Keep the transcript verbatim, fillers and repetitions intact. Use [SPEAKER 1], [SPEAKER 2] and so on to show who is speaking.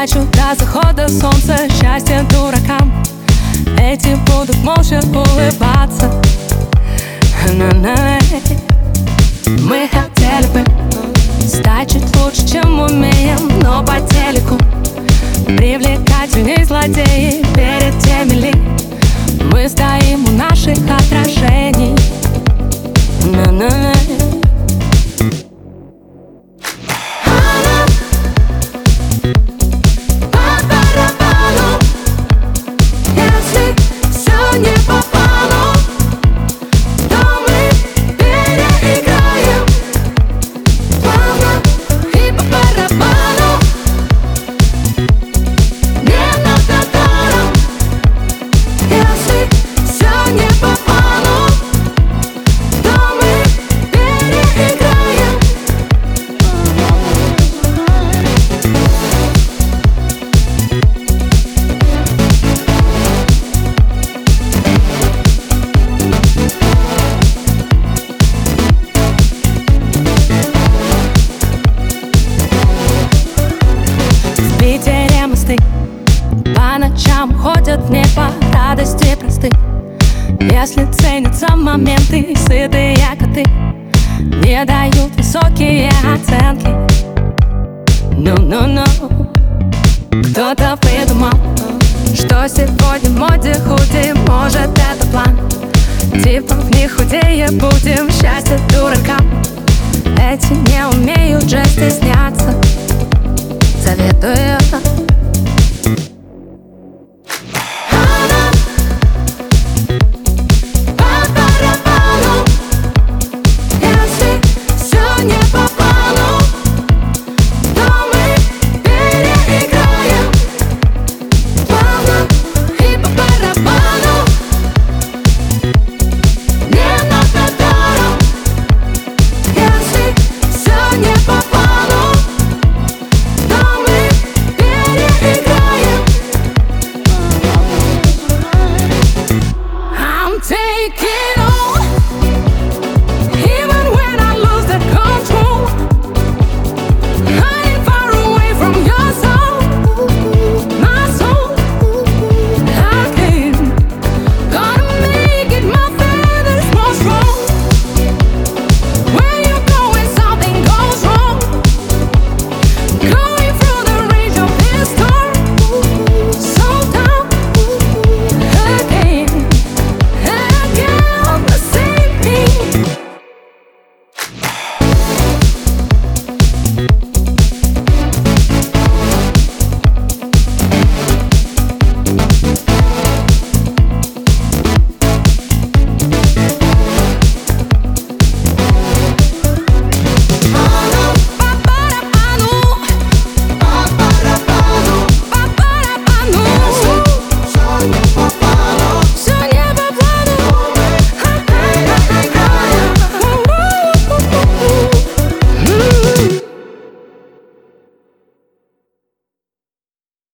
[SPEAKER 1] Спрячу до захода солнца счастье дуракам. Эти будут молча улыбаться. На-на-на. Мы хотели бы стать чуть лучше, чем умеем, но по телеку привлекательней злодеи перед теми ли. Мы стоим у наших отражений. На-на-на. По ночам ходят не по радости просты. Если ценятся моменты, сытые коты не дают высокие оценки. Ну-ну-ну. Кто-то придумал, что сегодня в моде худи. Может, это план, типа в них худее будем. Счастье дуракам. Эти не умеют же стесняться. Советую